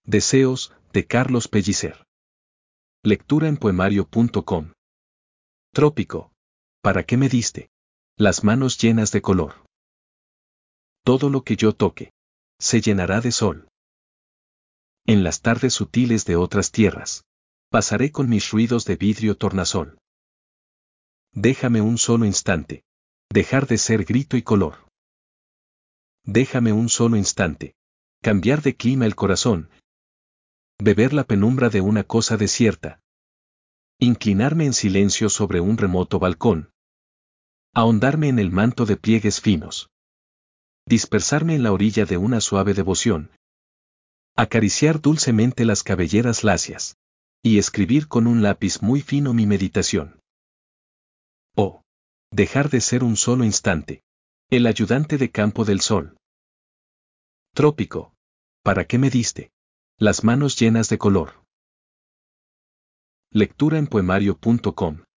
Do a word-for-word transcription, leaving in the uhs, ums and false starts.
Deseos, de Carlos Pellicer. Lectura en poemario punto com. Trópico. ¿Para qué me diste? Las manos llenas de color. Todo lo que yo toque se llenará de sol. En las tardes sutiles de otras tierras, pasaré con mis ruidos de vidrio tornasol. Déjame un solo instante, dejar de ser grito y color. Déjame un solo instante, cambiar de clima el corazón, beber la penumbra de una cosa desierta, inclinarme en silencio sobre un remoto balcón, ahondarme en el manto de pliegues finos, dispersarme en la orilla de una suave devoción, acariciar dulcemente las cabelleras lacias, y escribir con un lápiz muy fino mi meditación. Oh, dejar de ser un solo instante, el ayudante de campo del sol. Trópico. ¿Para qué me diste? Las manos llenas de color. Lectura en poemario punto com.